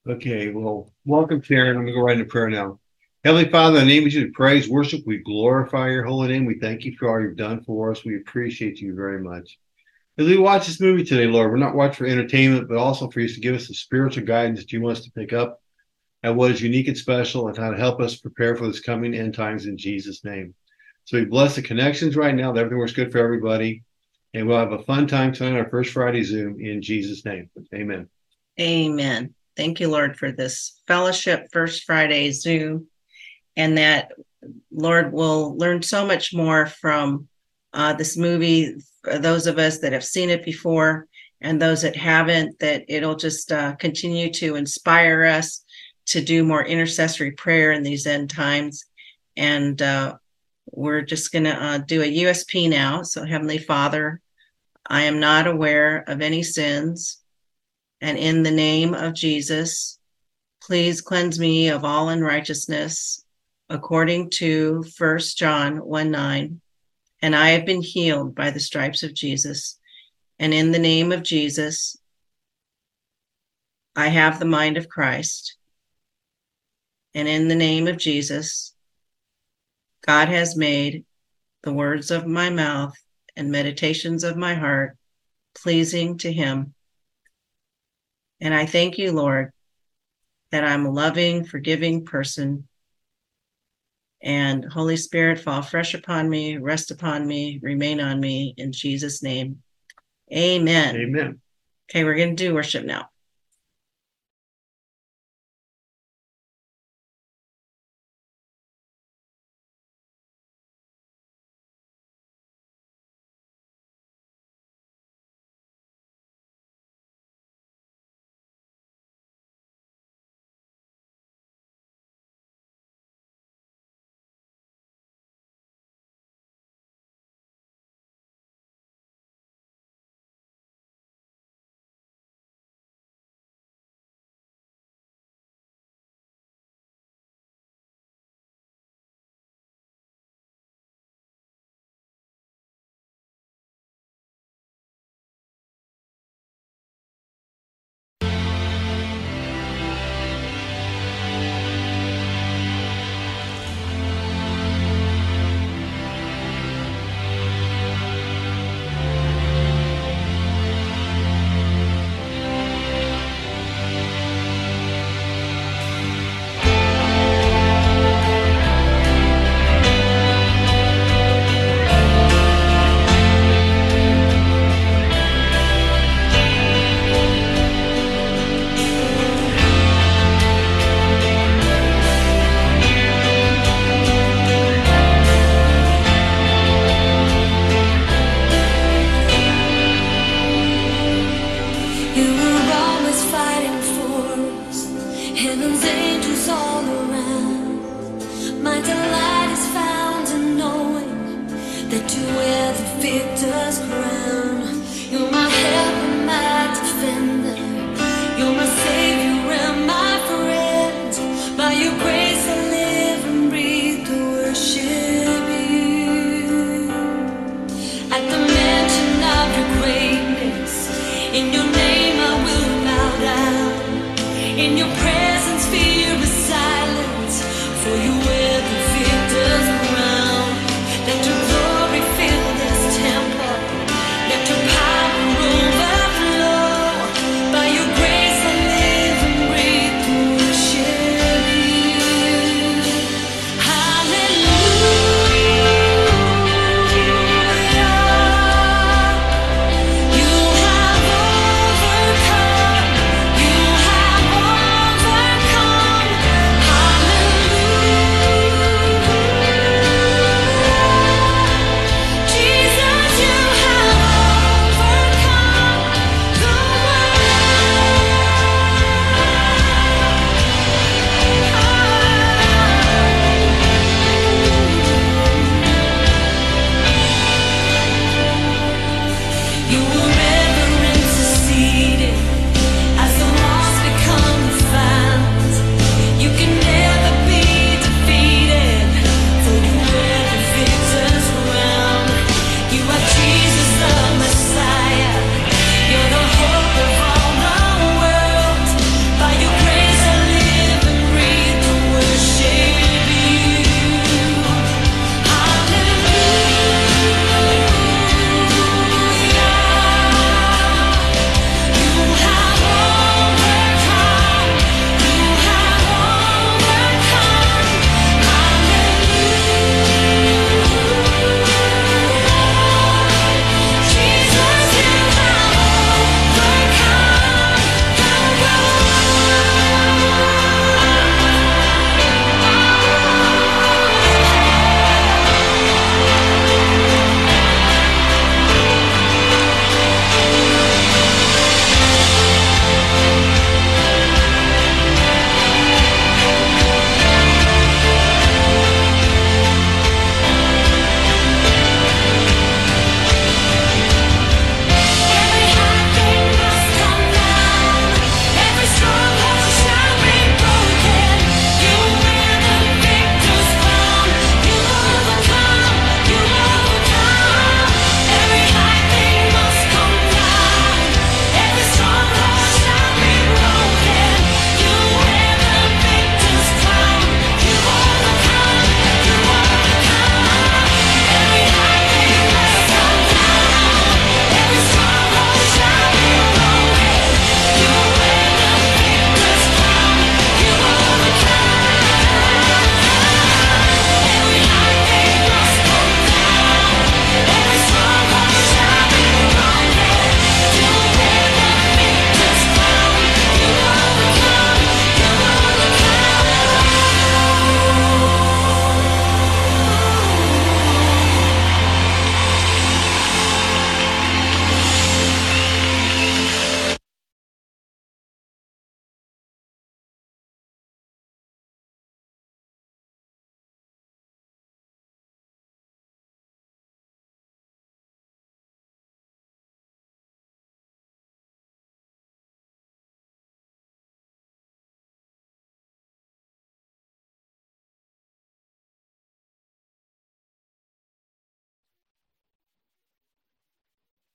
Okay, well, welcome, Karen. I'm going to go right into prayer now. Heavenly Father, in the name of Jesus, praise, worship, we glorify your holy name. We thank you for all you've done for us. We appreciate you very much. As we watch this movie today, Lord, we're not watching for entertainment, but also for you to give us the spiritual guidance that you want us to pick up and what is unique and special and how to help us prepare for this coming end times in Jesus' name. So we bless the connections right now, that everything works good for everybody. And we'll have a fun time tonight, our first Friday Zoom, in Jesus' name. Amen. Amen. Thank you, Lord, for this fellowship First Friday Zoom, and that, Lord, will learn so much more from this movie. For those of us that have seen it before and those that haven't, that it'll just continue to inspire us to do more intercessory prayer in these end times. And we're just going to do a USP now. So, Heavenly Father, I am not aware of any sins. And in the name of Jesus, please cleanse me of all unrighteousness, according to 1 John 1:9. And I have been healed by the stripes of Jesus. And in the name of Jesus, I have the mind of Christ. And in the name of Jesus, God has made the words of my mouth and meditations of my heart pleasing to him. And I thank you, Lord, that I'm a loving, forgiving person. And Holy Spirit, fall fresh upon me, rest upon me, remain on me, in Jesus' name. Amen. Amen. Okay, we're going to do worship now. Let your power over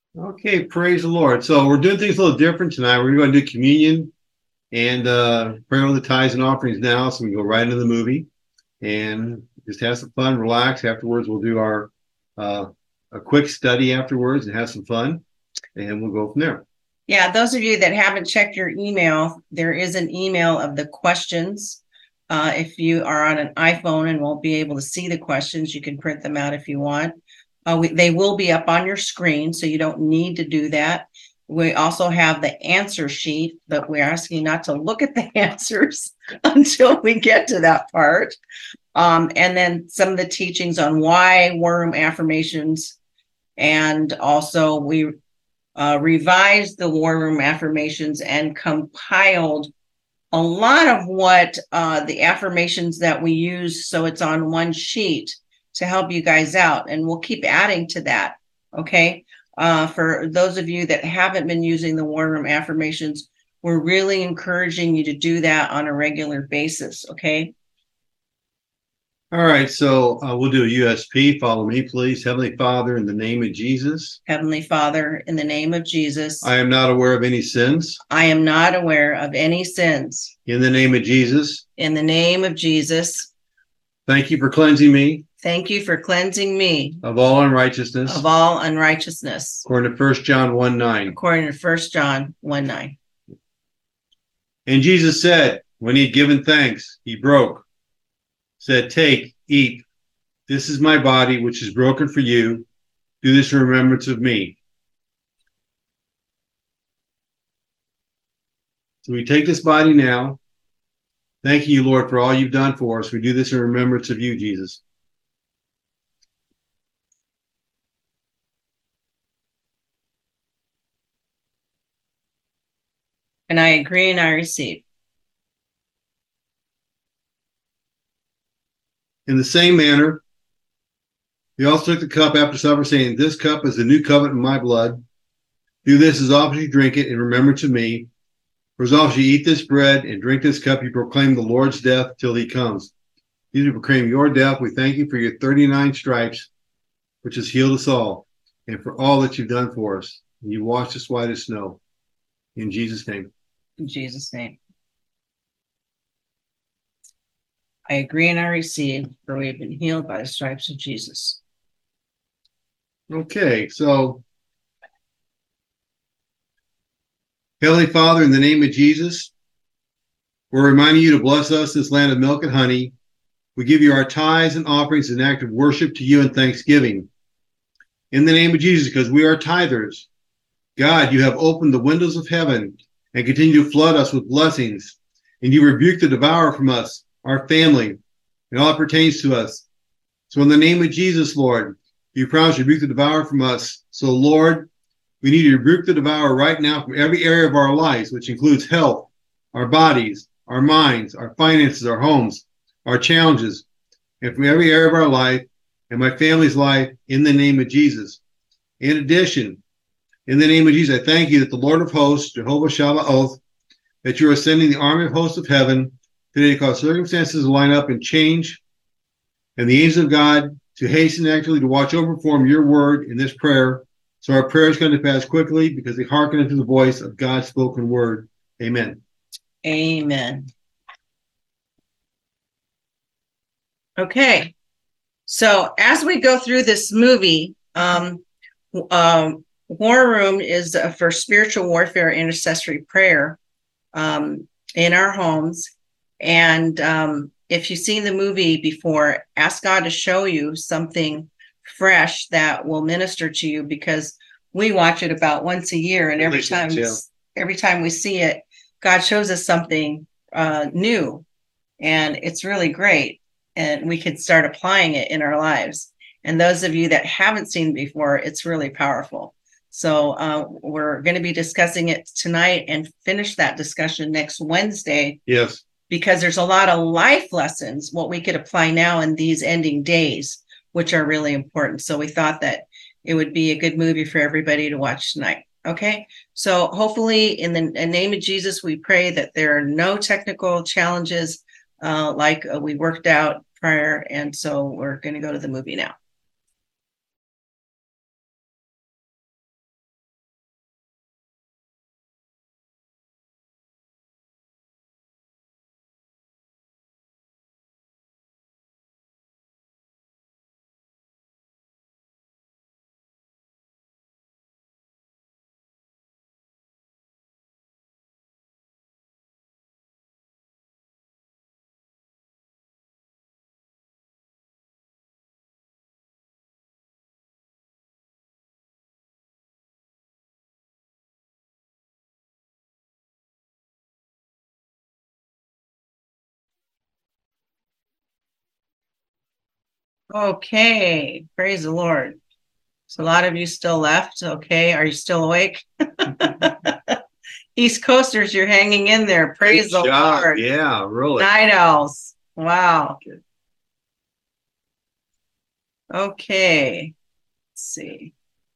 Okay, praise the Lord. So we're doing things a little different tonight. We're going to do communion and pray over the tithes and offerings now. So we can go right into the movie and just have some fun, relax. Afterwards, we'll do our a quick study afterwards and have some fun, and we'll go from there. Yeah, those of you that haven't checked your email, there is an email of the questions. If you are on an iPhone and won't be able to see the questions, you can print them out if you want. They will be up on your screen, so you don't need to do that. We also have the answer sheet, but we're asking not to look at the answers until we get to that part. And then some of the teachings on why war room affirmations. And also we revised the war room affirmations and compiled a lot of what the affirmations that we use, so it's on one sheet to help you guys out, and we'll keep adding to that. Okay, for those of you that haven't been using the war room affirmations, we're really encouraging you to do that on a regular basis. Okay. All right, so we'll do a USP. Follow me, please. Heavenly Father, in the name of Jesus. Heavenly Father, in the name of Jesus. I am not aware of any sins. I am not aware of any sins. In the name of Jesus. In the name of Jesus. Thank you for cleansing me. Thank you for cleansing me of all unrighteousness. Of all unrighteousness. According to 1 John 1:9. According to 1 John 1:9. And Jesus said, when he had given thanks, he broke, said, take, eat. This is my body, which is broken for you. Do this in remembrance of me. So we take this body now. Thank you, Lord, for all you've done for us. We do this in remembrance of you, Jesus. And I agree and I receive. In the same manner, he also took the cup after supper, saying, this cup is the new covenant in my blood. Do this as often as you drink it in remembrance of me. For as often as you eat this bread and drink this cup, you proclaim the Lord's death till he comes. You proclaim your death. We thank you for your 39 stripes, which has healed us all, and for all that you've done for us. And you washed us white as snow. In Jesus' name. In Jesus' name. I agree and I receive, for we have been healed by the stripes of Jesus. Okay, so Heavenly Father, in the name of Jesus, we're reminding you to bless us, this land of milk and honey. We give you our tithes and offerings as an act of worship to you and thanksgiving. In the name of Jesus, because we are tithers, God, you have opened the windows of heaven and continue to flood us with blessings. And you rebuke the devourer from us, our family, and all that pertains to us. So in the name of Jesus, Lord, you promise to rebuke the devourer from us. So, Lord, we need to rebuke the devourer right now from every area of our lives, which includes health, our bodies, our minds, our finances, our homes, our challenges, and from every area of our life and my family's life, in the name of Jesus. In addition, in the name of Jesus, I thank you that the Lord of hosts, Jehovah Shabbaoth, that you are sending the army of hosts of heaven today to cause circumstances to line up and change, and the angels of God to hasten actually to watch over and perform your word in this prayer. So our prayers come to pass quickly because they hearken unto the voice of God's spoken word. Amen. Amen. Okay. So as we go through this movie, War Room is for spiritual warfare intercessory prayer in our homes. And if you've seen the movie before, ask God to show you something fresh that will minister to you, because we watch it about once a year, and every time we see it, God shows us something new, and it's really great, and we could start applying it in our lives. And those of you that haven't seen before, it's really powerful. So we're going to be discussing it tonight and finish that discussion next Wednesday. Yes. Because there's a lot of life lessons, what we could apply now in these ending days, which are really important. So we thought that it would be a good movie for everybody to watch tonight. Okay. So hopefully in the name of Jesus, we pray that there are no technical challenges like we worked out prior. And so we're going to go to the movie now. Okay, praise the Lord. So a lot of you still left. Okay, are you still awake? East Coasters, you're hanging in there. Praise the Lord. Yeah, really. Night owls. Wow. Okay. Let's see.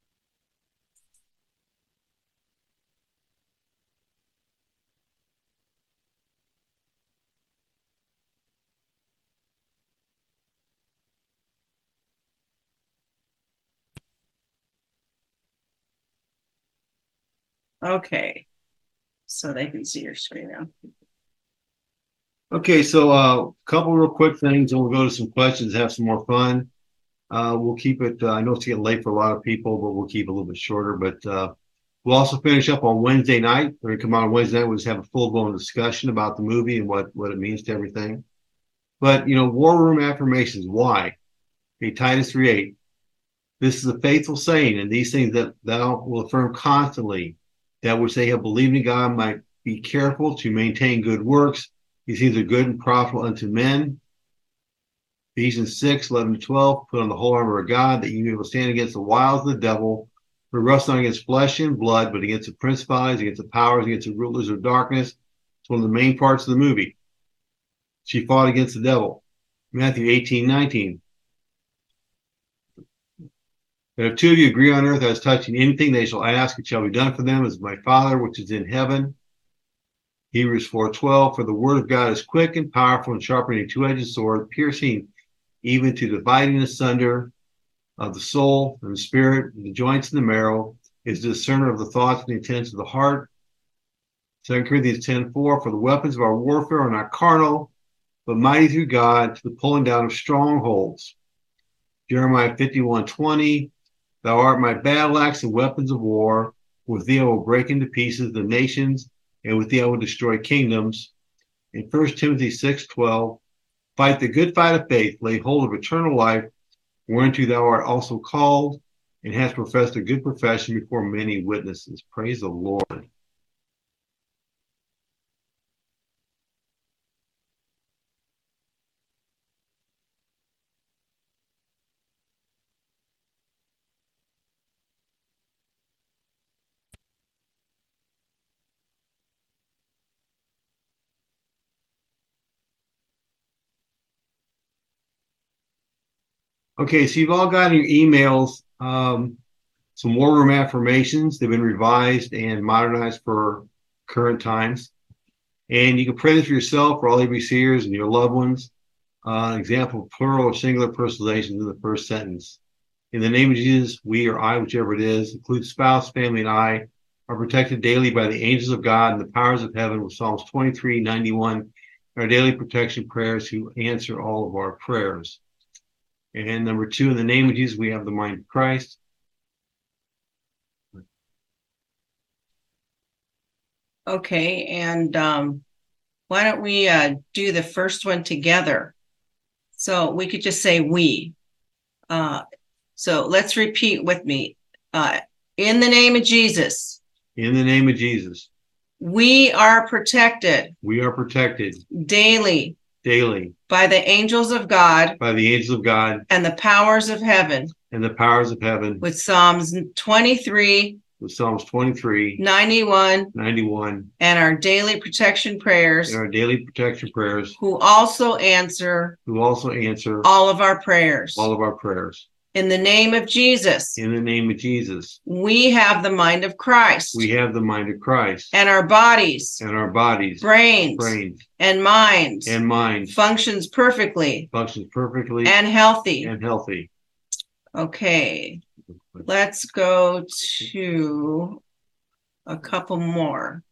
Okay. So they can see your screen now. Okay, so a couple real quick things, and we'll go to some questions, have some more fun. We'll keep it, I know it's getting late for a lot of people, but we'll keep it a little bit shorter. But we'll also finish up on Wednesday night. We're going to come on Wednesday night. We'll just have a full-blown discussion about the movie and what it means to everything. But, war room affirmations, why? Okay, Titus 3:8. This is a faithful saying, and these things that thou will affirm constantly, that which they have believed in God might be careful to maintain good works. These things are good and profitable unto men. Ephesians 6:11-12. Put on the whole armor of God, that you may be able to stand against the wiles of the devil. We wrestle not against flesh and blood, but against the principalities, against the powers, against the rulers of darkness. It's one of the main parts of the movie. She fought against the devil. Matthew 18:19. But if two of you agree on earth as touching anything they shall ask, it shall be done for them as my Father which is in heaven. Hebrews 4:12. For the word of God is quick and powerful and sharper than a two-edged sword, piercing even to dividing asunder of the soul and the spirit, and the joints and the marrow, is the discerner of the thoughts and the intents of the heart. 2 Corinthians 10:4. For the weapons of our warfare are not carnal, but mighty through God to the pulling down of strongholds. Jeremiah 51:20. Thou art my battle axe and weapons of war. With thee I will break into pieces the nations, and with thee I will destroy kingdoms. In 1 Timothy 6:12, fight the good fight of faith, lay hold of eternal life, whereunto thou art also called, and hast professed a good profession before many witnesses. Praise the Lord. Okay, so you've all gotten your emails, some war room affirmations. They've been revised and modernized for current times. And you can pray this for yourself, for all your seers and your loved ones. Example, plural or singular personalizations in the first sentence. In the name of Jesus, we or I, whichever it is, include spouse, family, and I, are protected daily by the angels of God and the powers of heaven with Psalms 23:91, our daily protection prayers who answer all of our prayers. And number 2, in the name of Jesus, we have the mind of Christ. Okay, and why don't we do the first one together? So we could just say we. So let's repeat with me. In the name of Jesus. In the name of Jesus. We are protected. We are protected. Daily. Daily. By the angels of God. By the angels of God. And the powers of heaven. And the powers of heaven. With Psalms 23. With Psalms 23. 91. 91. And our daily protection prayers. And our daily protection prayers. Who also answer. Who also answer. All of our prayers. All of our prayers. In the name of Jesus. In the name of Jesus. We have the mind of Christ. We have the mind of Christ. And our bodies. And our bodies. Brains. And minds. And minds. Functions perfectly. Functions perfectly. And healthy. And healthy. Okay. Let's go to a couple more.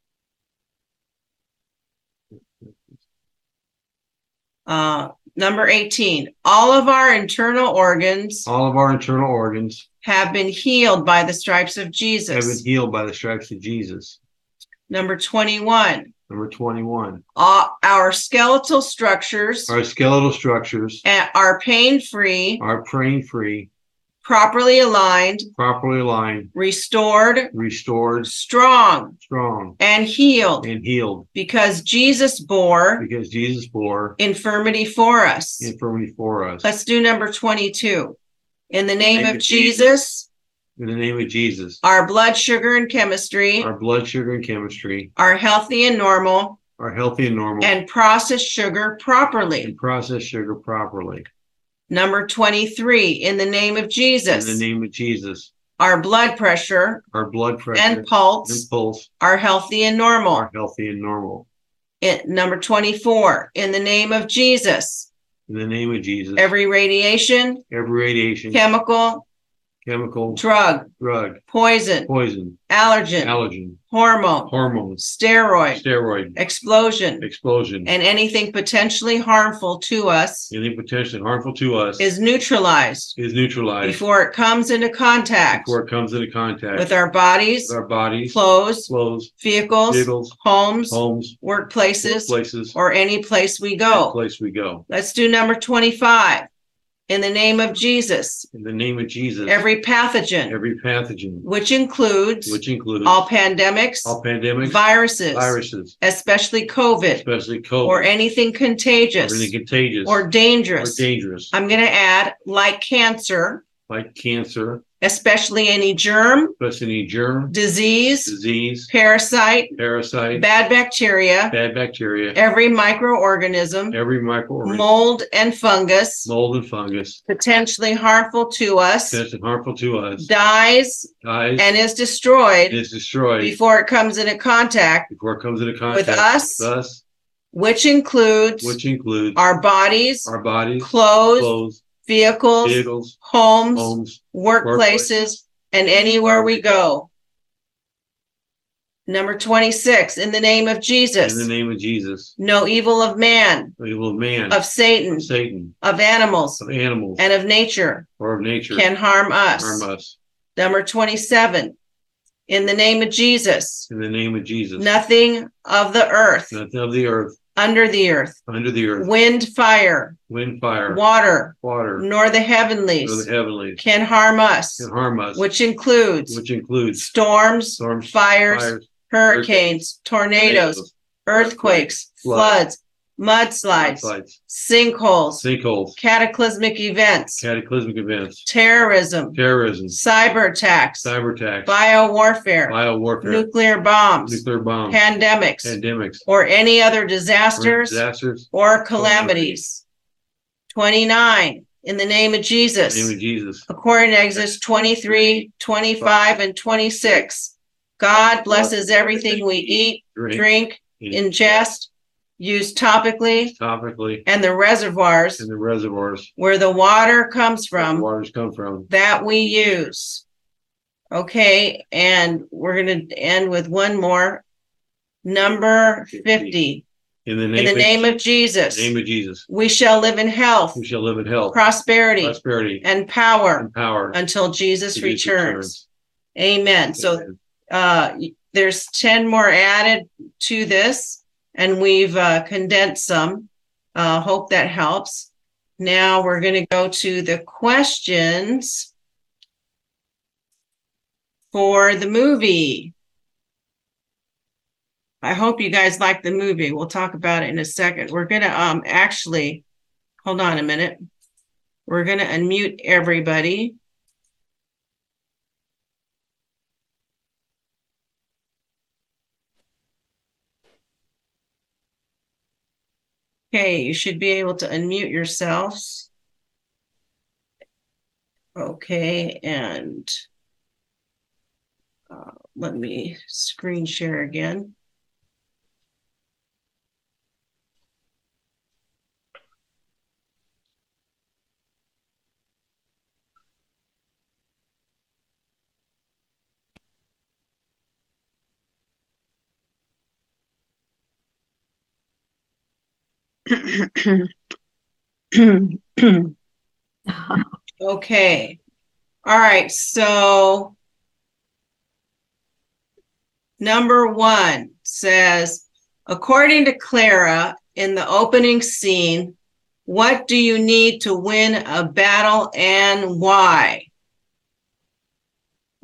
Number 18, all of our internal organs have been healed by the stripes of Jesus. Have been healed by the stripes of Jesus. Number 21. Our skeletal structures are pain-free. properly aligned, restored, strong, and healed, because Jesus bore infirmity for us. Let's do number 22. In the name of Jesus, our blood sugar and chemistry are healthy and normal, and process sugar properly. Number 23, in the name of Jesus, our blood pressure and pulse are healthy and normal. Number 24, in the name of Jesus, every radiation, chemical, drug, poison, allergen, hormone, steroid, explosion, and anything potentially harmful to us is neutralized before it comes into contact with our bodies, clothes, vehicles, homes, workplaces, or any place we go. Let's do number 25. In the name of Jesus, every pathogen, which includes all pandemics, viruses, especially COVID, or anything contagious, or dangerous. I'm going to add like cancer, especially any germ, disease, parasite, bad bacteria, every microorganism, mold and fungus, potentially harmful to us, dies and is destroyed before it comes into contact with us, which includes our bodies, clothes, vehicles, homes, workplaces, and anywhere we go. Number 26, in the name of Jesus, no evil of man, of Satan, of animals, and of nature can harm us. Number 27, in the name of Jesus, nothing of the earth, under the earth, wind, fire, water, nor the heavenlies can harm us, which includes storms, fires, hurricanes, tornadoes, earthquakes, floods, mudslides, sinkholes, cataclysmic events, terrorism, cyber attacks, biowarfare, nuclear bombs, pandemics, or any other disasters or calamities. 29, in the name of Jesus, according to Exodus 23, 25, and 26, God blesses everything we eat, drink, ingest, use topically, and the reservoirs where the water comes from that we use. Okay, and we're going to end with one more. Number 50. In the name of Jesus, we shall live in health, prosperity, and power until Jesus returns. Amen. So there's 10 more added to this, and we've condensed some. Hope that helps. Now we're going to go to the questions for the movie. I hope you guys like the movie. We'll talk about it in a second. We're going to actually, hold on a minute. We're going to unmute everybody. Okay, you should be able to unmute yourselves. Okay, and let me screen share again. Okay. All right. So number 1 says, according to Clara in the opening scene, what do you need to win a battle and why?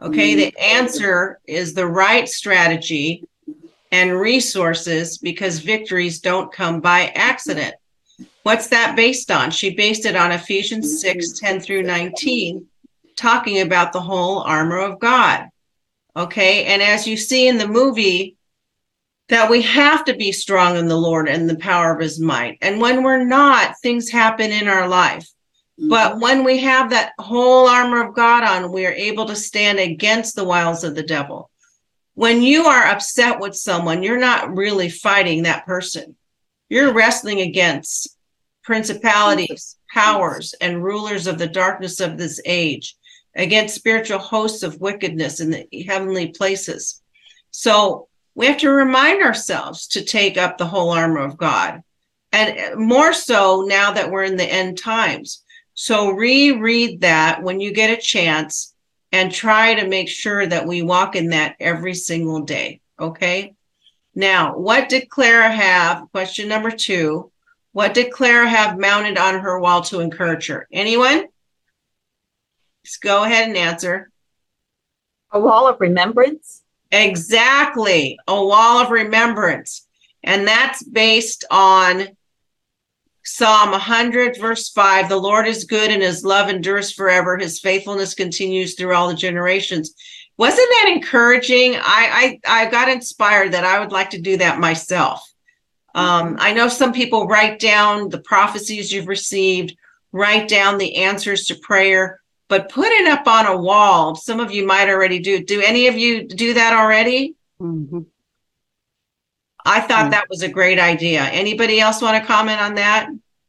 Okay, the answer is the right strategy and resources, because victories don't come by accident. What's that based on? She based it on Ephesians 6:10-19, talking about the whole armor of God. Okay, and as you see in the movie, that we have to be strong in the Lord and the power of his might. And when we're not, things happen in our life. But when we have that whole armor of God on, we are able to stand against the wiles of the devil. When you are upset with someone, you're not really fighting that person. You're wrestling against principalities, powers, and rulers of the darkness of this age, against spiritual hosts of wickedness in the heavenly places. So we have to remind ourselves to take up the whole armor of God, and more so now that we're in the end times. So reread that when you get a chance and try to make sure that we walk in that every single day. Okay. Now, what did Clara have? Question number 2. What did Clara have mounted on her wall to encourage her? Anyone? Just go ahead and answer. A wall of remembrance. Exactly. A wall of remembrance. And that's based on Psalm 100, verse 5. The Lord is good and his love endures forever. His faithfulness continues through all the generations. Wasn't that encouraging? I got inspired that I would like to do that myself. I know some people write down the prophecies you've received, write down the answers to prayer, but put it up on a wall. Some of you might already do. Do any of you do that already? Mm-hmm. I thought that was a great idea. Anybody else want to comment on that?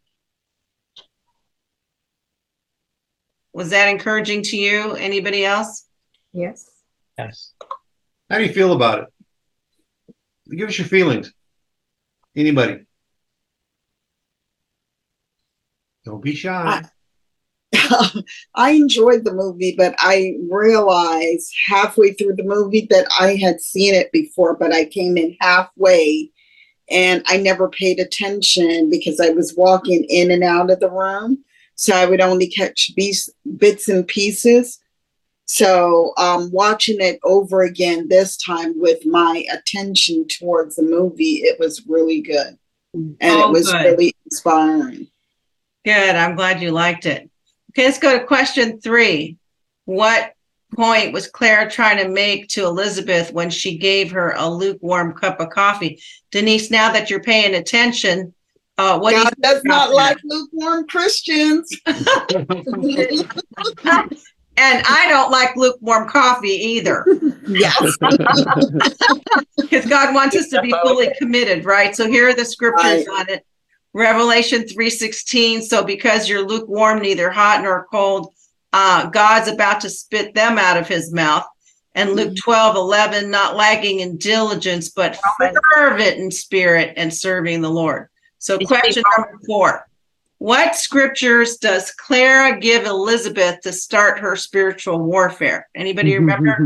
Was that encouraging to you? Anybody else? Yes. Yes. How do you feel about it? Give us your feelings. Anybody? Don't be shy. I enjoyed the movie, but I realized halfway through the movie that I had seen it before, but I came in halfway and I never paid attention because I was walking in and out of the room. So I would only catch bits and pieces. So watching it over again this time with my attention towards the movie, it was really good. And it was really inspiring. Good. I'm glad you liked it. Okay, let's go to question 3. What point was Clara trying to make to Elizabeth when she gave her a lukewarm cup of coffee? Denise, now that you're paying attention, what God does not like lukewarm Christians. And I don't like lukewarm coffee either. Yes. Because God wants us to be fully committed, right? So here are the scriptures on it. Revelation 3:16. So because you're lukewarm, neither hot nor cold, God's about to spit them out of his mouth. And Luke 12:11, not lagging in diligence, but fervent in spirit and serving the Lord. So question number 4. What scriptures does Clara give Elizabeth to start her spiritual warfare? Anybody remember?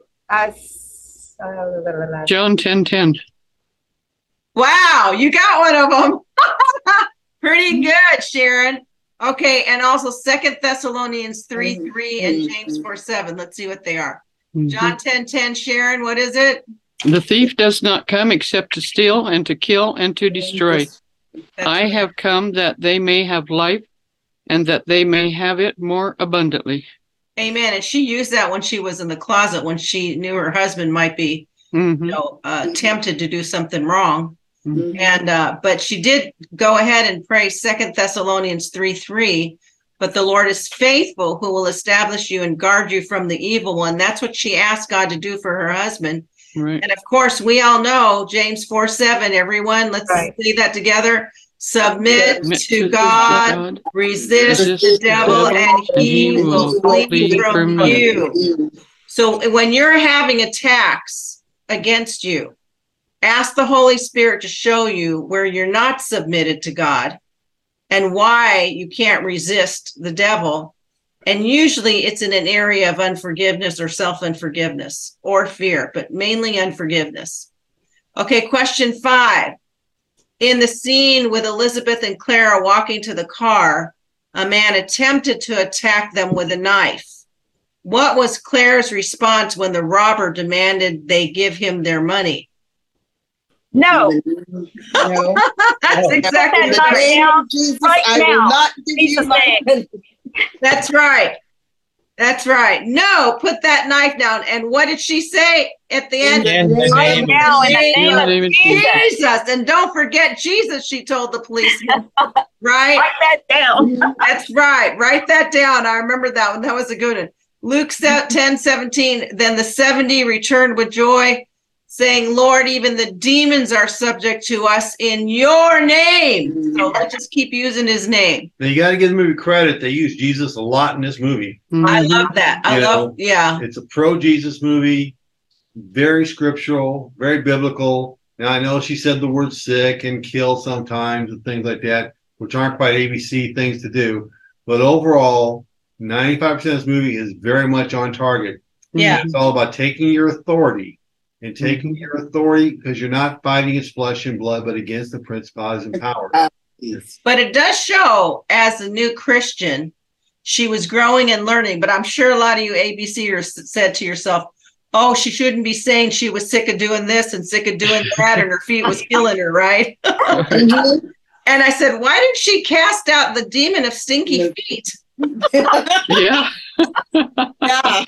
John 10:10. Wow, you got one of them. Pretty good, Sharon. Okay, and also 2 Thessalonians 3:3 and James 4:7. Let's see what they are. John 10:10, Sharon, what is it? The thief does not come except to steal and to kill and to destroy. I have come that they may have life and that they may have it more abundantly. Amen. And she used that when she was in the closet, when she knew her husband might be tempted to do something wrong. And but she did go ahead and pray 2 Thessalonians 3:3. But the Lord is faithful, who will establish you and guard you from the evil one. That's what she asked God to do for her husband. Right. And of course, we all know James 4:7. Everyone, let's say that together. Submit to God, resist the devil, and he will flee from you. So when you're having attacks against you, ask the Holy Spirit to show you where you're not submitted to God and why you can't resist the devil. And usually it's in an area of unforgiveness or self-unforgiveness or fear, but mainly unforgiveness. Okay, question 5. In the scene with Elizabeth and Clara walking to the car, a man attempted to attack them with a knife. What was Claire's response when the robber demanded they give him their money? No, No. That's Oh. exactly In the Right name now, of Jesus, right I will now, not give you Jesus' my name. money. That's right. That's right. No, put that knife down. And what did she say at the end? In the right name of now in the Jesus. name of name of Jesus. Jesus. And don't forget Jesus, she told the policeman. Right? Write that down. That's right. Write that down. I remember that one. That was a good one. Luke 10:17. Then the 70 returned with joy, saying, Lord, even the demons are subject to us in your name. So let's just keep using his name. Now you got to give the movie credit. They use Jesus a lot in this movie. I Mhm. love that. I You love, know, yeah. It's a pro-Jesus movie, very scriptural, very biblical. Now I know she said the word sick and kill sometimes and things like that, which aren't quite ABC things to do. But overall, 95% of this movie is very much on target. Yeah. It's all about taking your authority and taking your authority because you're not fighting against flesh and blood, but against the principalities and powers. Yes. But it does show as a new Christian, she was growing and learning. But I'm sure a lot of you ABCers said to yourself, oh, she shouldn't be saying she was sick of doing this and sick of doing that, and her feet was killing her, right? Mhm. And I said, why did she cast out the demon of stinky feet? Yeah. Yeah.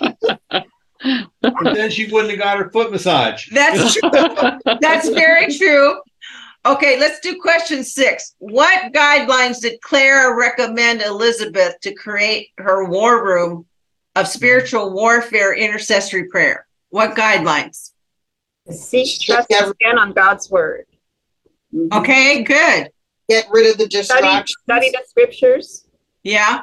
But then she wouldn't have got her foot massage. That's true. That's very true. Okay, let's do question 6. What guidelines did Clara recommend Elizabeth to create her war room of spiritual warfare intercessory prayer? What guidelines? Seek, trust, and stand on God's word. Mhm. Okay, good. Get rid of the Study distractions. the scriptures. Yeah.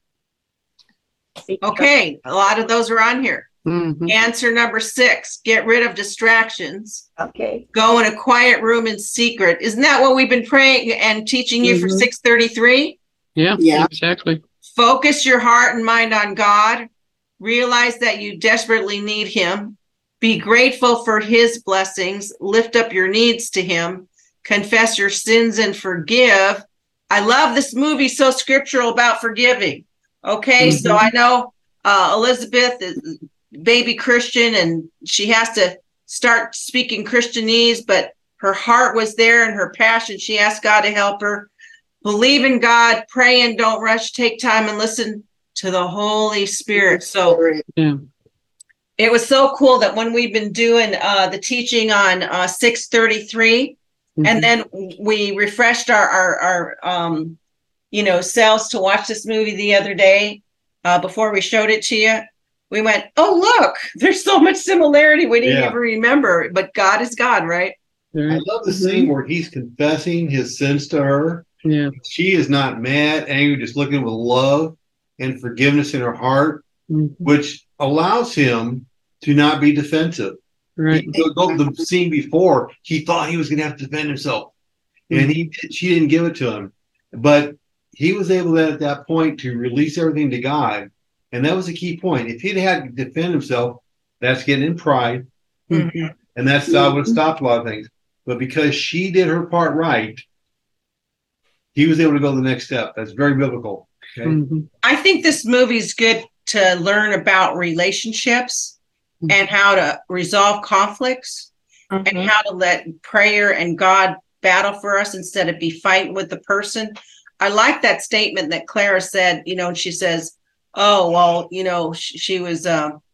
Seek, trust, Okay, a lot of those are on here. Mhm. Answer number 6, get rid of distractions. Okay. Go in a quiet room in secret. Isn't that what we've been praying and teaching you for Mhm. 633? Yeah, Yeah. exactly. Focus your heart and mind on God. Realize that you desperately need him. Be grateful for his blessings. Lift up your needs to him. Confess your sins and forgive. I love this movie, so scriptural about forgiving. Okay, so I know Elizabeth is baby Christian and she has to start speaking Christianese, but her heart was there and her passion. She asked God to help her. Believe in God, pray and don't rush, take time and listen to the Holy Spirit. So Yeah. it was so cool that when we've been doing the teaching on 633, and then we refreshed our selves to watch this movie the other day before we showed it to you. We went, oh, look, there's so much similarity we didn't Yeah. even remember, but God is God, right? I Right. love the scene where he's confessing his sins to her. Yeah. She is not mad, angry, just looking with love and forgiveness in her heart, Mhm. which allows him to not be defensive. Right. The scene before, he thought he was going to have to defend himself, and she didn't give it to him. But he was able at that point to release everything to God, and that was a key point. If he'd had to defend himself, that's getting in pride, Mhm. and that's would have stopped a lot of things. But because she did her part right, he was able to go to the next step. That's very biblical. Okay. Mhm. I think this movie's good to learn about relationships and how to resolve conflicts and Mhm. how to let prayer and God battle for us instead of be fighting with the person. I like that statement that Clara said, and she says, oh, well, she was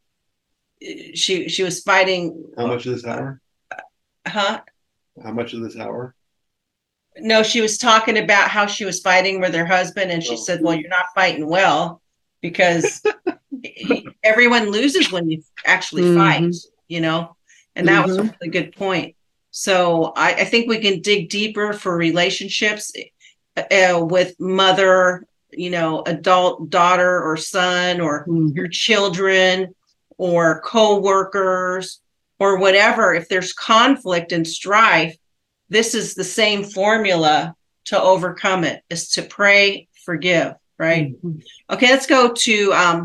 she was fighting. How much of this hour? Huh? How much of this hour? No, she was talking about how she was fighting with her husband, and she Oh. said, well, you're not fighting well because everyone loses when you actually fight, and that was a really good point. So I think we can dig deeper for relationships with mother, adult daughter or son, or Mhm. your children or co-workers or whatever. If there's conflict and strife, this is the same formula to overcome it, is to pray, forgive, right? Mhm. Okay, let's go to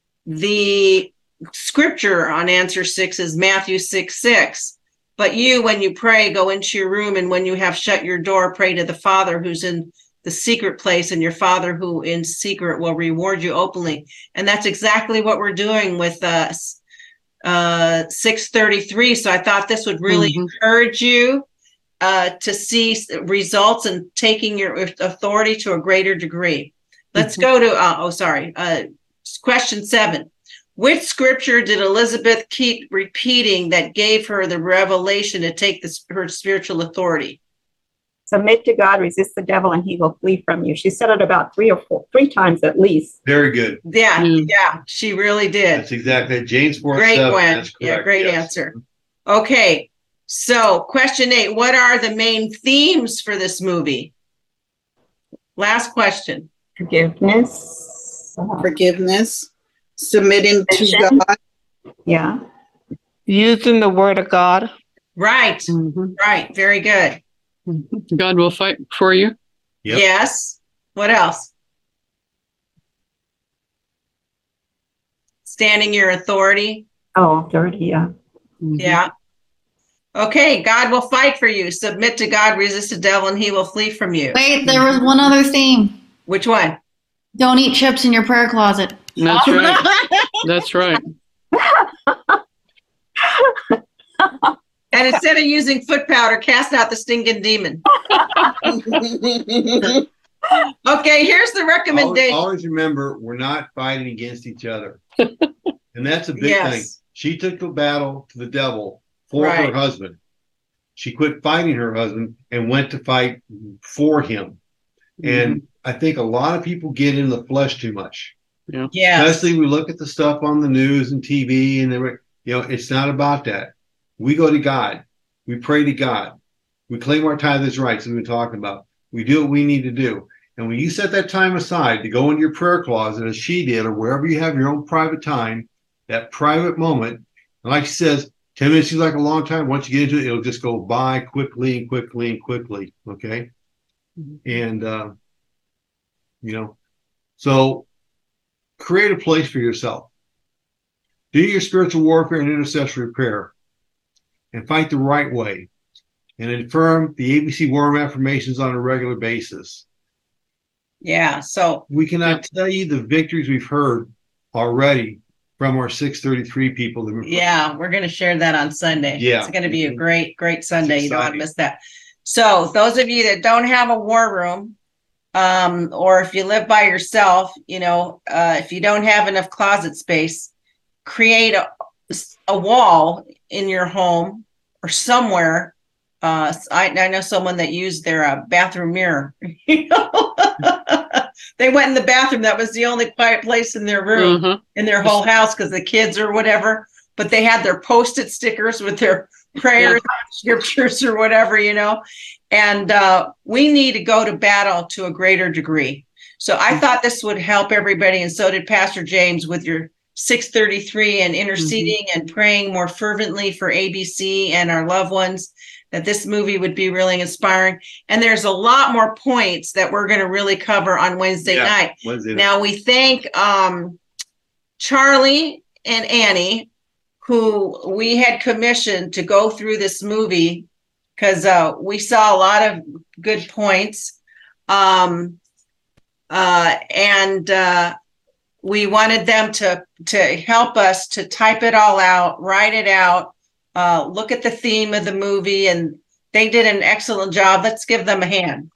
the scripture on answer 6 is Matthew 6:6. But you, when you pray, go into your room, and when you have shut your door, pray to the Father who's in the secret place, and your Father who in secret will reward you openly. And that's exactly what we're doing with 633. So I thought this would really encourage you to see results and taking your authority to a greater degree. Let's go to question 7. Which scripture did Elizabeth keep repeating that gave her the revelation to take her spiritual authority? Submit to God, resist the devil, and he will flee from you. She said it about three times at least. Very good. Yeah, she really did. That's exactly it. James 4:7. Great, Gwen. That's correct. Yeah, great yes. answer. Okay, so question 8. What are the main themes for this movie? Last question. Forgiveness. Forgiveness, submitting to Submission. God. Yeah. Using the word of God. Right, right. Very good. God will fight for you. Yep. Yes. What else? Standing your authority. Oh, dirty. Yeah. Yeah. Okay, God will fight for you. Submit to God, resist the devil, and he will flee from you. Wait, there was one other theme. Which one? Don't eat chips in your prayer closet. That's right. That's right. And instead of using foot powder, cast out the stinking demon. Okay, here's the recommendation. Always remember, we're not fighting against each other. And that's a big thing. She took the battle to the devil for her husband. She quit fighting her husband and went to fight for him. And I think a lot of people get in the flesh too much. Yeah. Especially we look at the stuff on the news and TV, and it's not about that. We go to God. We pray to God. We claim our tithes rights, as we've been talking about. We do what we need to do. And when you set that time aside to go into your prayer closet, as she did, or wherever you have your own private time, that private moment, and like she says, 10 minutes seems like a long time. Once you get into it, it'll just go by quickly and quickly and quickly. Okay. And, so create a place for yourself. Do your spiritual warfare and intercessory prayer and fight the right way and affirm the ABC War Room affirmations on a regular basis. Yeah. So we cannot tell you the victories we've heard already from our 633 people. Yeah, we're going to share that on Sunday. Yeah. It's going to be a great Sunday. You don't want to miss that. So those of you that don't have a war room, or if you live by yourself, if you don't have enough closet space, create a wall in your home or somewhere. I know someone that used their bathroom mirror. They went in the bathroom. That was the only quiet place in their room, in their whole house, because the kids or whatever. But they had their Post-it stickers with their prayers, scriptures, or whatever, And we need to go to battle to a greater degree. So I thought this would help everybody, and so did Pastor James with your 633 and interceding and praying more fervently for ABC and our loved ones, that this movie would be really inspiring. And there's a lot more points that we're going to really cover on Wednesday night. Now we thank Charlie and Annie, who we had commissioned to go through this movie, because we saw a lot of good points. And we wanted them to help us to type it all out, write it out, look at the theme of the movie, and they did an excellent job. Let's give them a hand.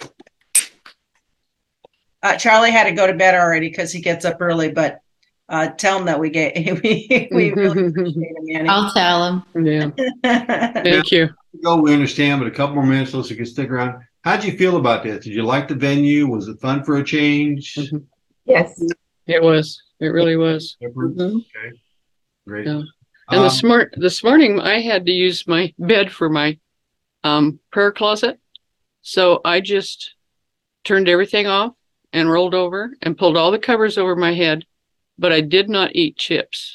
Charlie had to go to bed already because he gets up early, but tell him that we really appreciate him, Annie. I'll tell him. Yeah. Thank you. We understand, but a couple more minutes so you can stick around. How'd you feel about this? Did you like the venue? Was it fun for a change? Yes. It was. It really was. Okay. Great. Yeah. And this morning I had to use my bed for my prayer closet. So I just turned everything off and rolled over and pulled all the covers over my head, but I did not eat chips.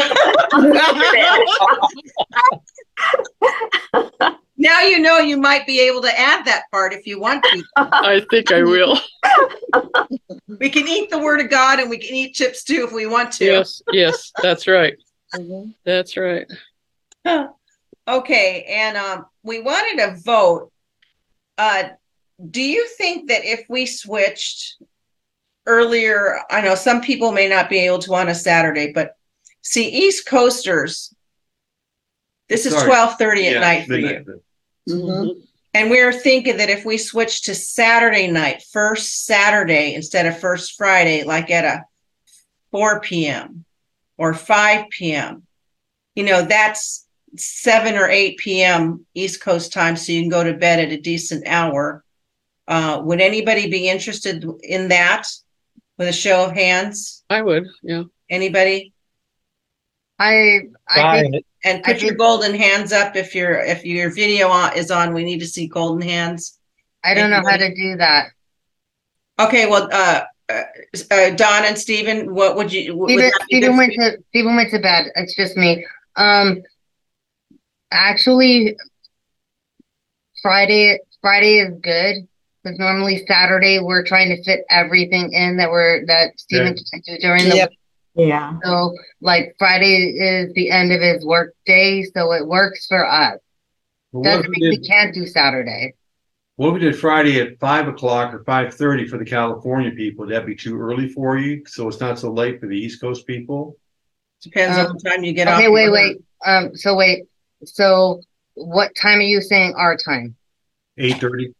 Now you might be able to add that part if you want to. I think I will. We can eat the word of God, and we can eat chips too if we want to. Yes, that's right. That's right. Okay, and we wanted to vote. do you think that if we switched earlier, I know some people may not be able to on a Saturday, but see, East Coasters, this is Sorry. 12:30 at Yeah, night for midnight. you. Mhm. And we were thinking that if we switched to Saturday night, first Saturday instead of first Friday, like at a 4 p.m. or 5 p.m., that's 7 or 8 p.m. East Coast time, so you can go to bed at a decent hour. Would anybody be interested in that with a show of hands? I would, yeah. Anybody? I think And I put your think- golden hands up if your video is on. We need to see golden hands. I don't know how to do that. Okay, well, Don and Stephen, what would you? would that be Steven good went for you? to Steven went to bed. It's just me. Actually, Friday is good because normally Saturday we're trying to fit everything in that Steven can do during the Yeah. week. Yeah. So like Friday is the end of his work day, so it works for us. Well, Doesn't mean we can't do Saturday. what if we did Friday at 5 o'clock or 5:30 for the California people? Would that be too early for you? So it's not so late for the East Coast people? Depends on what time you get off. Okay, work. wait. So what time are you saying our time? 8:30?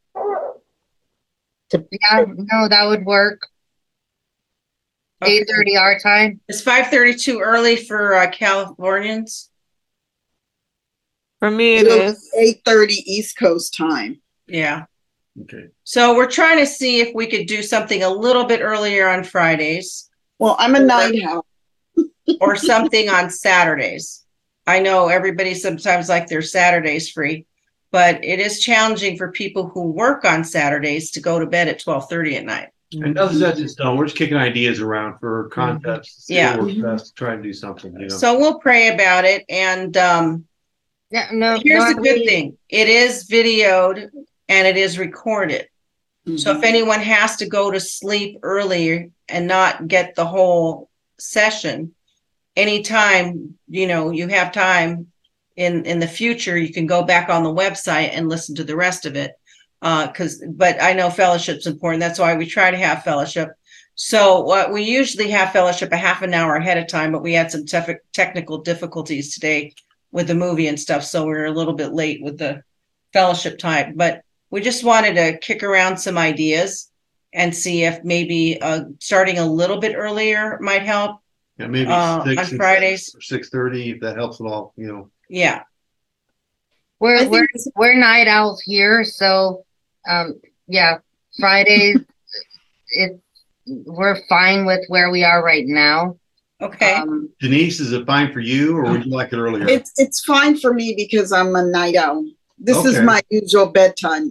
Yeah, no, that would work. Okay. 8:30 our time. Is 5:30 too early for Californians? For me, it It'll is. 8:30 East Coast time. Yeah. Okay. So we're trying to see if we could do something a little bit earlier on Fridays Well, I'm a night owl. or something on Saturdays. I know everybody sometimes like their Saturdays free, but it is challenging for people who work on Saturdays to go to bed at 12:30 at night. And nothing that's just done. We're just kicking ideas around for concepts. See Yeah. what works best to try and do something, So we'll pray about it. And Yeah, no. here's the good normally- thing. It is videoed and it is recorded. So if anyone has to go to sleep early and not get the whole session, anytime, you have time in the future, you can go back on the website and listen to the rest of it. But I know fellowship's important. That's why we try to have fellowship. So we usually have fellowship a half an hour ahead of time, but we had some technical difficulties today with the movie and stuff. So we were a little bit late with the fellowship time, but we just wanted to kick around some ideas and see if maybe starting a little bit earlier might help. Yeah, maybe on 6 Fridays. or 6:30 if that helps at all. Yeah. We're I think we're it's- we're night owls here, so yeah, Fridays we're fine with where we are right now. Okay. Denise, is it fine for you, or would you like it earlier? It's fine for me because I'm a night owl. This is Okay. my usual bedtime.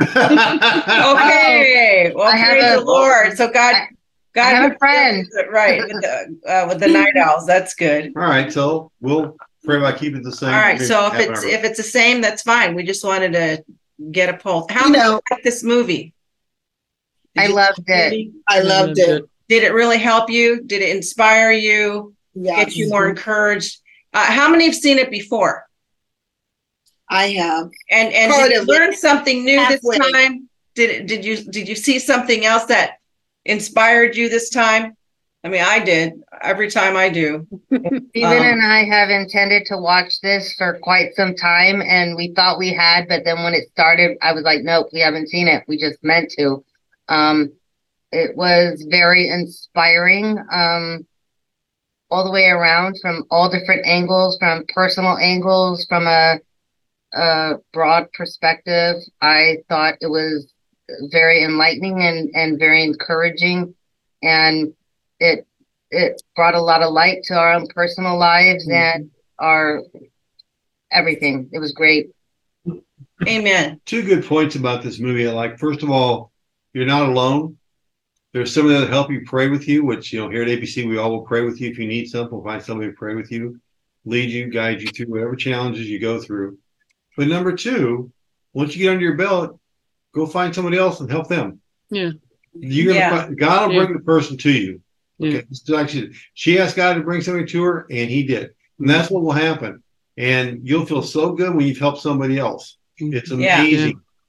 Okay. Well, I have praise a- the Lord. So God have a friend. right with the night owls. That's good. All right, so we'll pray about keeping it the same. All right. Maybe So half an hour. if it's the same, that's fine. We just wanted to get a pulse. How You did you know- like this movie? I loved it. I loved it. Did it really help you? Did it inspire you? Yeah, Get you more encouraged? How many have seen it before? I have. And Part did you of it. learn something new Halfway. this time? Did you see something else that inspired you this time? I mean, I did. Every time I do. Steven and I have intended to watch this for quite some time, and we thought we had, but then when it started, I was like, nope, we haven't seen it. We just meant to. It was very inspiring, all the way around, from all different angles, from personal angles, from a broad perspective. I thought it was very enlightening and very encouraging, and it brought a lot of light to our own personal lives and our everything. It was great. Amen. Two good points about this movie. I like, first of all, you're not alone. There's somebody that help you pray with you, which, here at ABC, we all will pray with you. If you need something, we'll find somebody to pray with you, lead you, guide you through whatever challenges you go through. But number two, once you get under your belt, go find somebody else and help them. Yeah. You're gonna Yeah. find, God will bring the person to you. Yeah. Okay. So actually, she asked God to bring somebody to her, and He did. And that's what will happen. And you'll feel so good when you've helped somebody else. It's Yeah. amazing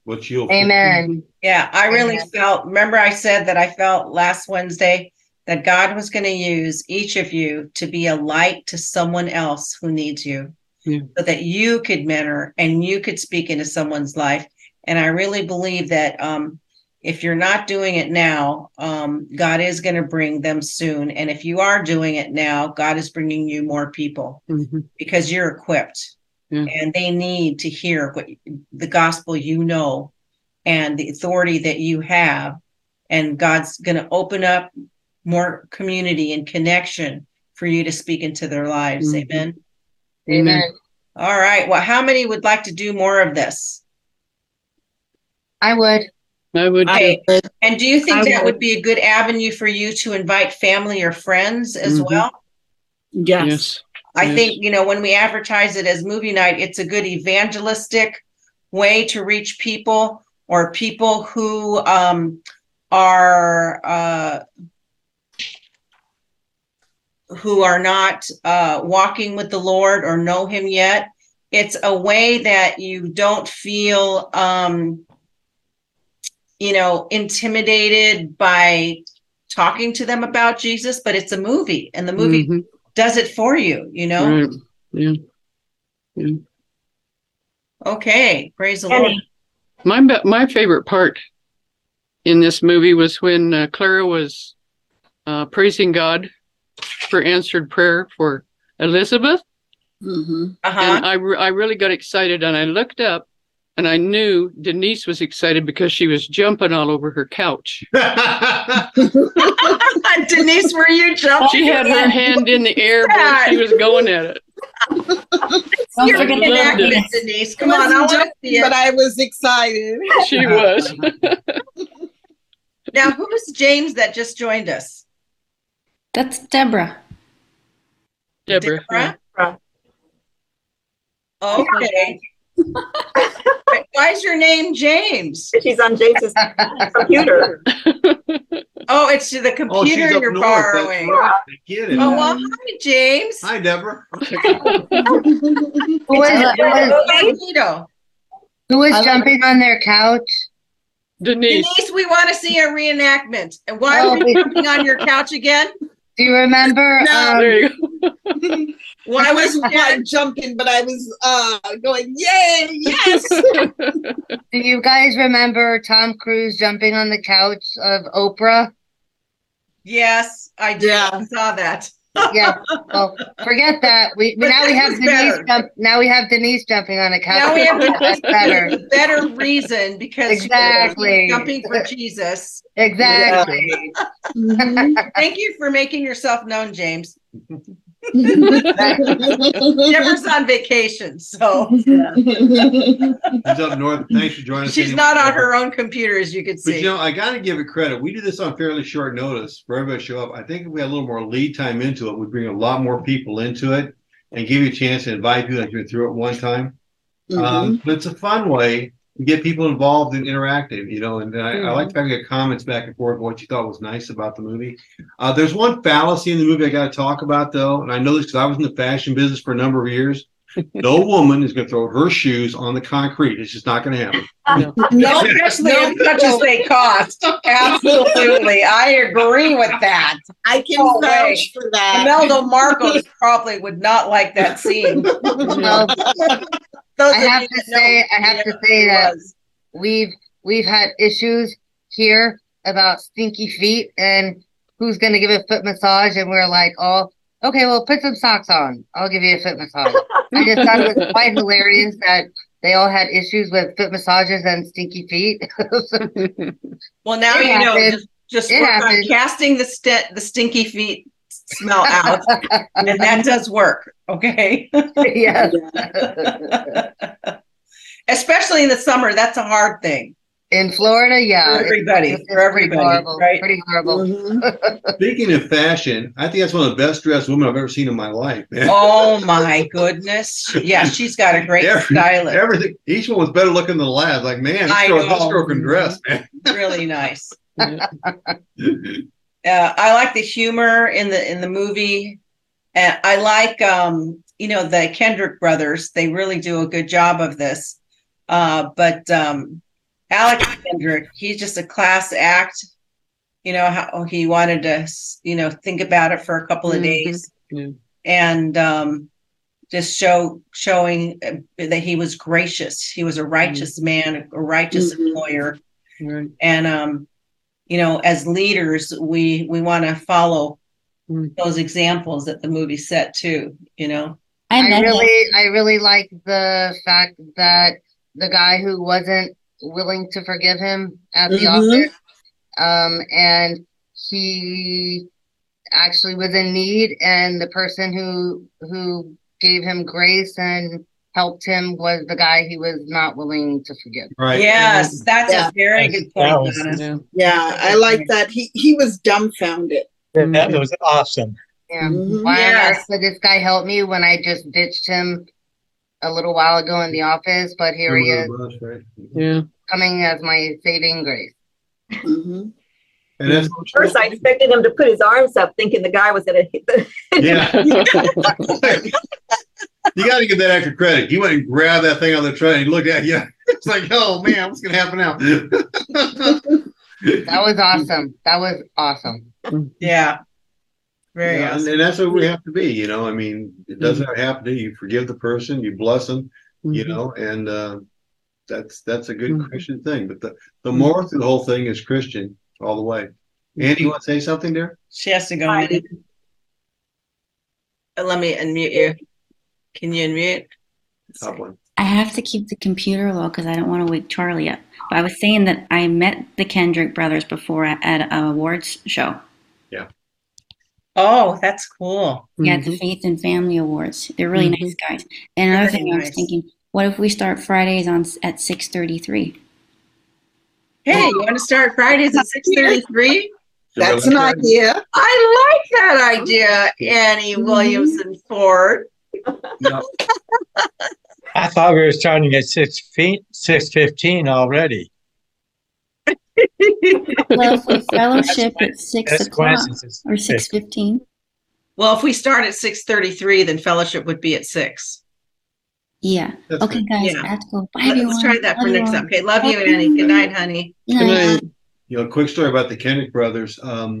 what you'll Amen. Yeah, I really Amen. felt, remember I said that I felt last Wednesday that God was going to use each of you to be a light to someone else who needs you, Yeah. so that you could mentor and you could speak into someone's life. And I really believe that if you're not doing it now, God is going to bring them soon. And if you are doing it now, God is bringing you more people Mhm. because you're equipped. Yeah. And they need to hear what the gospel and the authority that you have. And God's going to open up more community and connection for you to speak into their lives. Mhm. Amen. Amen. All right. Well, how many would like to do more of this? I would. I would. Okay. And do you think I that would. would be a good avenue for you to invite family or friends as Mhm. well? Yes. Yes. I Yes. think, when we advertise it as movie night, it's a good evangelistic way to reach people, or people who are not walking with the Lord or know him yet. It's a way that you don't feel intimidated by talking to them about Jesus, but it's a movie, and the movie Mhm. does it for you, Right. Yeah. Okay, praise the Lord. Penny, My favorite part in this movie was when Clara was praising God for answered prayer for Elizabeth. Mm-hmm. Uh-huh. And I really got excited, and I looked up and I knew Denise was excited because she was jumping all over her couch. Denise, were you jumping? She had her hand in the air, boy, she was going at it. Don't You're forget an the loved actress, happiness. Denise. Come on, I want to see But it. I was excited. She was. Now, who's James that just joined us? That's Deborah. Deborah. Yeah. Deborah? Okay. Why is your name James? she's on James's computer. Oh, it's to the Oh, computer she's up you're north. That's borrowing. right. I get it. Oh, well, hi, James. Hi, Deborah. Who was, Magneto. who was jumping on their couch? Denise. Denise, we want to see a reenactment. And why are Oh, we we- jumping on your couch again? Do you remember? There you go. Why I was wasn't quite jumping, but I was going, yay, yes. Do you guys remember Tom Cruise jumping on the couch of Oprah? Yes, I did. Yeah. I saw that. Yeah. Well, forget that. We But now we this have was Denise. better. Now we have Denise jumping on a couch. Now we have That's better. better reason because Exactly. you're jumping for Jesus. Exactly. Mhm. Thank you for making yourself known, James. Mhm. Deborah's on vacation, so She's up north. Thanks for joining us. she's anyway, not on Deborah. her own computer, as you can But see. I got to give it credit. We do this on fairly short notice for everybody to show up. I think if we had a little more lead time into it, we'd bring a lot more people into it and give you a chance to invite people that you're through it one time. But it's a fun way to get people involved and interactive, and I like the fact we get comments back and forth what you thought was nice about the movie. There's one fallacy in the movie I got to talk about, though, and I know this because I was in the fashion business for a number of years. No woman is going to throw her shoes on the concrete. It's just not going to happen. No, especially as much as they cost. Absolutely. I agree with that. I can No way. vouch for that. Imelda Marcos probably would not like that scene. Well, Those I of have you to that know say- I have to say it that- was. we've had issues here about stinky feet and who's going to give a foot massage, and we're like, oh, okay, well, put some socks on. I'll give you a foot massage. I just thought it was quite hilarious that they all had issues with foot massages and stinky feet. Well, now It you know. happened. Just It work on happened. casting the stinky feet smell out, and that does work. Okay. Yes. Especially in the summer, that's a hard thing In Florida, yeah. for everybody. It's For pretty everybody, horrible. right? Pretty horrible. Mhm. Speaking of fashion, I think that's one of the best dressed women I've ever seen in my life, man. Oh my goodness! Yeah, she's got a great stylist. Everything. Each one was better looking than the last. Like, man, I this know. girl can dress, man. Really nice. I like the humor in the movie, and I like the Kendrick brothers. They really do a good job of this. But Alex Kendrick, he's just a class act. You know how he wanted to, think about it for a couple of days, Yeah. and just showing that he was gracious. He was a righteous man, a righteous employer, Right. and as leaders, we want to follow those examples that the movie set too. I met him. I really like the fact that the guy who wasn't willing to forgive him at the office, and he actually was in need, and the person who gave him grace and helped him was the guy he was not willing to forgive. Right. Yes, that's Yeah. a very good point, That was- Donna. Yeah. Yeah, I like that. He was dumbfounded. That was awesome. Yeah. Mhm. Why on Yes. earth did this guy help me when I just ditched him a little while ago in the office? But here he is, Right. Yeah. coming as my saving grace. Mhm. And that's First, I expected him to put his arms up, thinking the guy was going to hit the. yeah. You got to give that actor credit. He went and grabbed that thing on the train. He looked at you. It's like, oh man, what's gonna happen now? That was awesome. That was awesome. Yeah. Very Yeah, awesome. and that's what we have to be. I mean, it doesn't happen to you. You forgive the person, you bless them, and that's a good Christian thing. But the moral through the whole thing is Christian all the way. Andy, you want to say something there? She has to go in. Let me unmute you. Can you unmute? Top one. I have to keep the computer low because I don't want to wake Charlie up. But I was saying that I met the Kendrick brothers before at an awards show. Oh, that's cool. Yeah, at the Faith and Family Awards. They're really nice guys. And another Very thing I was nice. thinking, what if we start Fridays at 6:33? Hey, you want to start Fridays at 6:33? That's an idea. I like that idea, Annie Williamson Ford. No. I thought we were starting at 6:15 already. Well, if we fellowship at 6 That's o'clock coincidence. or 6:15. Well, if we start at 6:33, then fellowship would be at 6. Yeah. That's Okay, good. guys, Yeah. I have to go. Bye, everyone. Let's try that for Love you next all. time. Okay, love you, Annie. Good night, honey. Good Good night. night. Quick story about the Kendrick brothers.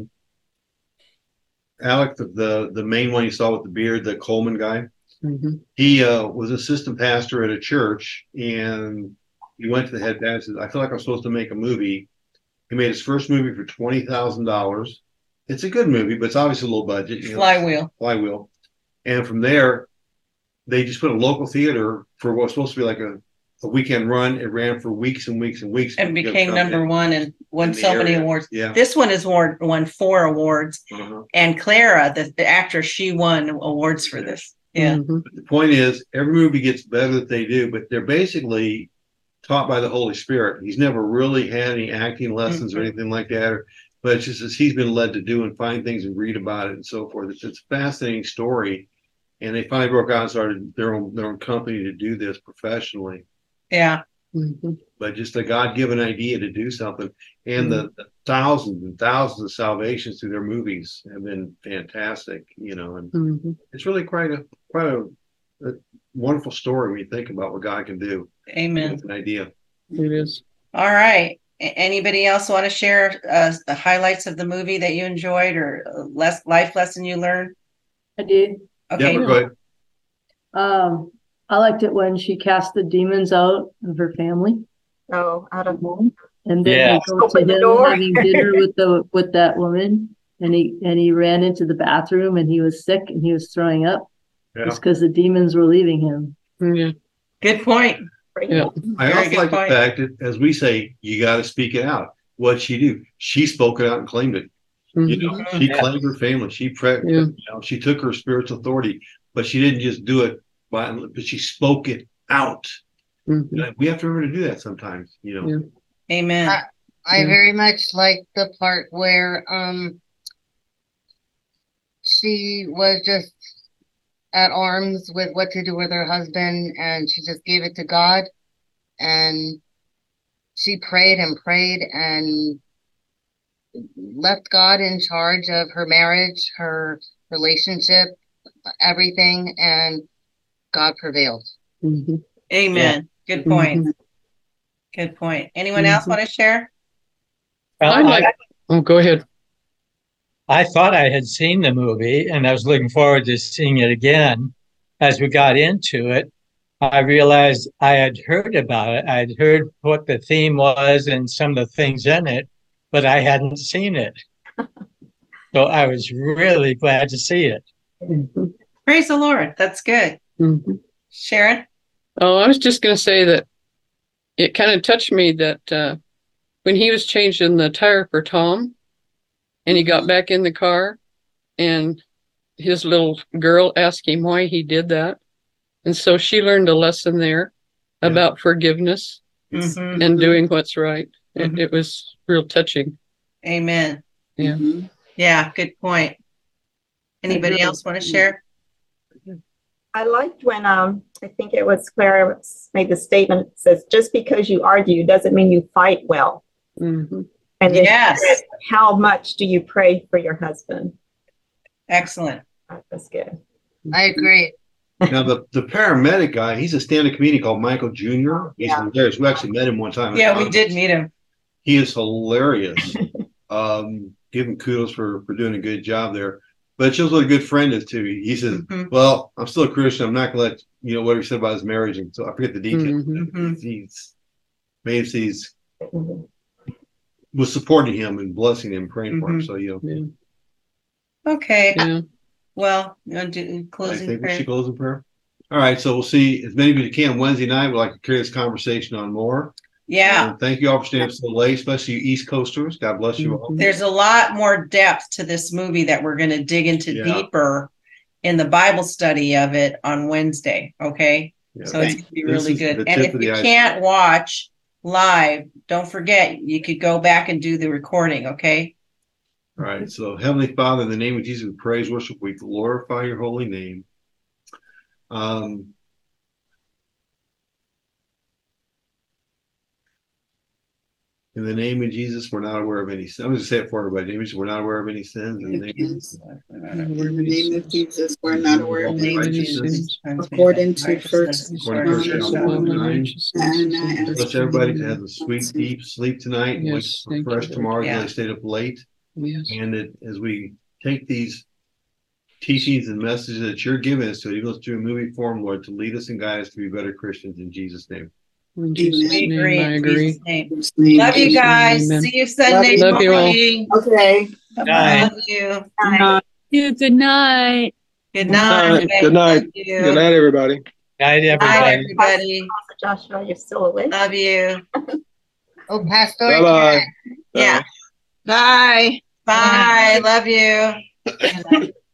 Alec, the main one you saw with the beard, the Coleman guy. He was assistant pastor at a church, and he went to the head pastor and said, I feel like I'm supposed to make a movie. He made his first movie for $20,000. It's a good movie, but it's obviously a low budget. Flywheel. And from there, they just put a local theater for what was supposed to be like a weekend run. It ran for weeks and weeks and weeks. And became number one and won in the so many area. awards. Yeah. This one has won 4 awards. Uh-huh. And Clara, the actress, she won awards for this. Yeah. But the point is, every movie gets better that they do, but they're basically taught by the Holy Spirit. He's never really had any acting lessons or anything like that, but it's just as he's been led to do and find things and read about it and so forth. It's a fascinating story, and they finally broke out and started their own company to do this professionally. Yeah. But just a God-given idea to do something, and the thousands and thousands of salvations through their movies have been fantastic. And it's really quite a wonderful story when you think about what God can do. Amen. With an idea. It is. All right. Anybody else want to share the highlights of the movie that you enjoyed or life lesson you learned? I did. Okay. Yeah, go ahead. I liked it when she cast the demons out of her family, Oh, out of home. and then Yeah. they go to Open the him door. having dinner with that woman, and he ran into the bathroom and he was sick and he was throwing up. Yeah. It's because the demons were leaving him. Yeah. Good point. Yeah. I Very also good like point. the fact that, as we say, you got to speak it out. What'd she do? She spoke it out and claimed it. She claimed her family. She she took her spiritual authority, but she didn't just do it but she spoke it out. We have to remember to do that sometimes. Amen. I very much like the part where she was just at arms with what to do with her husband, and she just gave it to God, and she prayed and left God in charge of her marriage, her relationship, everything, and God prevailed. Amen. Good point. Good point. Anyone else want to share? Oh, go ahead. I thought I had seen the movie and I was looking forward to seeing it again. As we got into it, I realized I had heard about it. I'd heard what the theme was and some of the things in it, but I hadn't seen it. So I was really glad to see it. Praise the Lord. That's good. Mhm. Sharon? Oh, I was just going to say that it kind of touched me that when he was changing the tire for Tom and he got back in the car and his little girl asked him why he did that. And so she learned a lesson there about forgiveness Mhm. and doing what's right. Mhm. It was real touching. Amen. Yeah. Yeah, good point. Anybody else want to share? I liked when I think it was Clara made the statement that says, just because you argue doesn't mean you fight well. Mm-hmm. And then Yes. how much do you pray for your husband? Excellent. That's good. I agree. Now the paramedic guy, he's a stand-up comedian called Michael Jr. He's Yeah. hilarious. We actually met him one time. Yeah, we did meet him. He is hilarious. Give him kudos for doing a good job there. But it shows what a good friend is too. He says, Mhm. "Well, I'm still a Christian. I'm not gonna let what he said about his marriage." And so I forget the details. Mhm. He's was supporting him and blessing him, praying for him. So Okay. Yeah. Well, you want to do I closing think we prayer? should close in prayer. All right, so we'll see as many of you can Wednesday night. We'd like to carry this conversation on more. Yeah. Thank you all for staying up so late, especially you East Coasters. God bless you all. There's a lot more depth to this movie that we're going to dig into Yeah. deeper in the Bible study of it on Wednesday. Okay. Yeah. So it's going to be This really is good. the And tip if of the you iceberg. can't watch live, don't forget, you could go back and do the recording. Okay. All right. So, Heavenly Father, in the name of Jesus, we praise, worship, we glorify your holy name. In the name of Jesus, we're not aware of any sin. I'm going to say it for everybody. In the name of Jesus, we're not aware of any sins. In the name of Jesus, In the name of Jesus, we're not aware of In the name of any Jesus, according to first according to 1 John 1:9. and I ask Bless everybody to have a sweet, deep sleep tonight and wake Yes, up thank fresh you, tomorrow Yeah. because they stayed up late. Yes. And as we take these teachings and messages that you're giving us, so even though it's through a movie form, Lord, to lead us and guide us to be better Christians in Jesus' name. In Jesus' We name, agree. I In agree. Jesus' name. Jesus' name. Love you guys. Amen. See you Sunday Love you all. morning. Okay. Love you. Good night. Good night. Good night. Love you. Good night, everybody. Night, Night, everybody. everybody. Joshua, you're still awake? Love you. Oh, Pastor. Bye-bye. Yeah. Bye. Bye. Love you. Good night.